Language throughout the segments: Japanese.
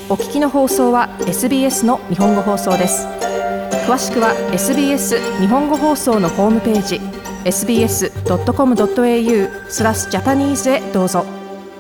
お聞きの放送は SBS の日本語放送です。詳しくは SBS 日本語放送のホームページ sbs.com.au/Japanese へどうぞ。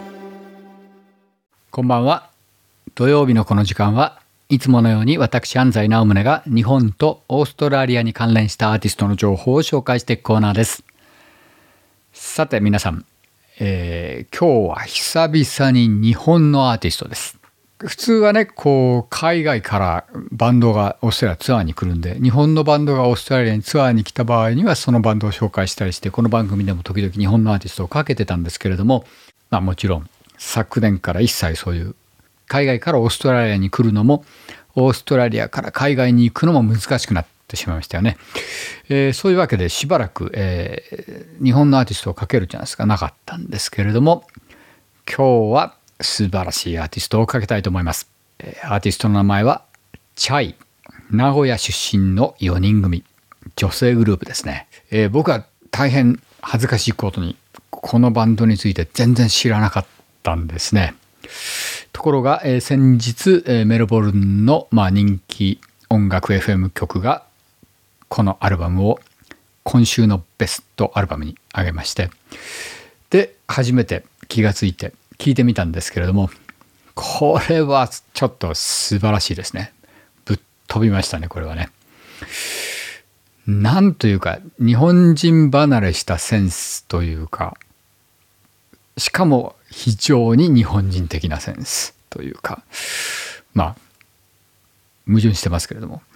こんばんは。土曜日のこの時間はいつものように私安西直宗が日本とオーストラリアに関連したアーティストの情報を紹介していくコーナーです。さて皆さん、今日は久々に日本のアーティストです。普通はね、海外からバンドがオーストラリアツアーに来るんで、日本のバンドがオーストラリアにツアーに来た場合にはそのバンドを紹介したりして、この番組でも時々日本のアーティストをかけてたんですけれども、もちろん昨年から一切そういう海外からオーストラリアに来るのもオーストラリアから海外に行くのも難しくなってしまいましたよね。そういうわけでしばらく、日本のアーティストをかけるチャンスがなかったんですけれども、今日は素晴らしいアーティストをかけたいと思います。アーティストの名前はチャイ、名古屋出身の4人組女性グループですね。僕は大変恥ずかしいことにこのバンドについて全然知らなかったんですね。ところが、先日、メルボルンの、人気音楽 FM 局がこのアルバムを今週のベストアルバムに上げまして、で初めて気がついて聞いてみたんですけれども、これはちょっと素晴らしいですね。ぶっ飛びましたね、これはね。なんというか日本人離れしたセンスというか、しかも非常に日本人的なセンスというか、矛盾してますけれども、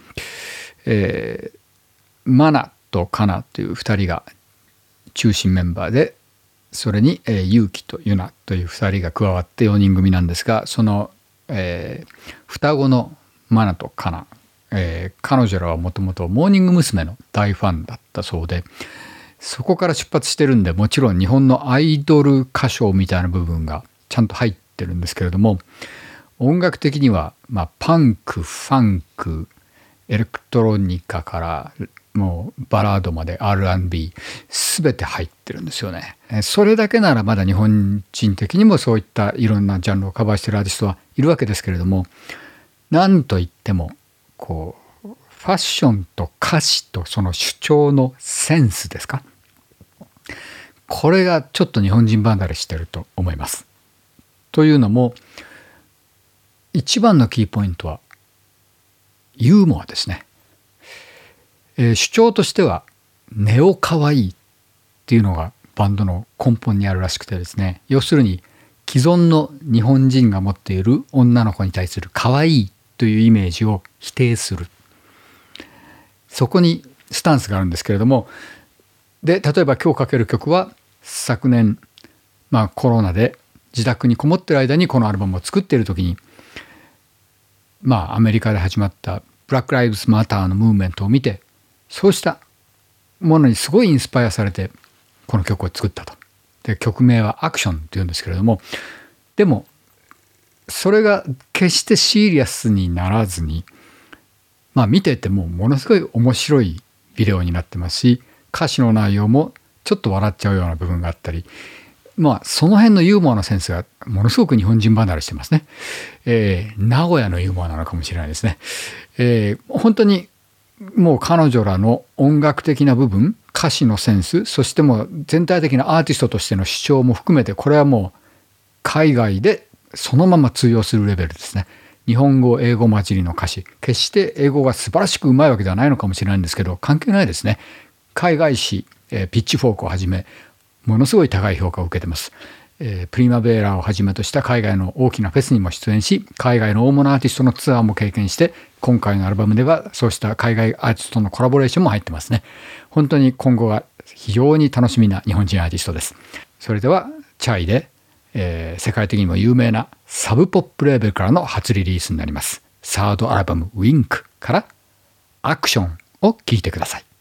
マナとカナという2人が中心メンバーで、それに、ユウキとユナという2人が加わって4人組なんですが、その、双子のマナとカナ、彼女らはもともとモーニング娘。の大ファンだったそうで、そこから出発してるんで、もちろん日本のアイドル歌唱みたいな部分がちゃんと入ってるんですけれども、音楽的には、パンク、ファンク、エレクトロニカからもうバラードまで R&B 全て入ってるんですよね。それだけならまだ日本人的にもそういったいろんなジャンルをカバーしているアーティストはいるわけですけれども、なんといってもファッションと歌詞とその主張のセンスですか、これがちょっと日本人離れしてると思います。というのも一番のキーポイントはユーモアですね。主張としてはネオかわいいっていうのがバンドの根本にあるらしくてですね、要するに既存の日本人が持っている女の子に対するかわいいというイメージを否定する、そこにスタンスがあるんですけれども、で例えば今日かける曲は昨年、コロナで自宅にこもってる間にこのアルバムを作っている時に、アメリカで始まったブラック・ライブズ・マターのムーブメントを見て、そうしたものにすごいインスパイアされてこの曲を作ったと。で曲名はアクションっていうんですけれども、でもそれが決してシリアスにならずに、見ててもものすごい面白いビデオになってますし、歌詞の内容もちょっと笑っちゃうような部分があったり、その辺のユーモアのセンスがものすごく日本人離れしてますね。名古屋のユーモアなのかもしれないですね。本当にもう彼女らの音楽的な部分、歌詞のセンス、そしてもう全体的なアーティストとしての主張も含めて、これはもう海外でそのまま通用するレベルですね。日本語英語混じりの歌詞、決して英語が素晴らしくうまいわけではないのかもしれないんですけど、関係ないですね。海外誌、ピッチフォークをはじめものすごい高い評価を受けてます。プリマベーラをはじめとした海外の大きなフェスにも出演し、海外の大物アーティストのツアーも経験して、今回のアルバムではそうした海外アーティストのコラボレーションも入ってますね。本当に今後が非常に楽しみな日本人アーティストです。それではチャイで、世界的にも有名なサブポップレーベルからの初リリースになります。サードアルバムウィンクからアクションを聴いてください。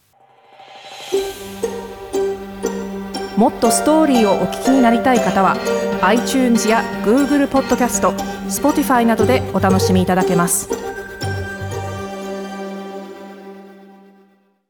もっとストーリーをお聞きになりたい方は iTunes や Google ポッドキャスト、Spotify などでお楽しみいただけます。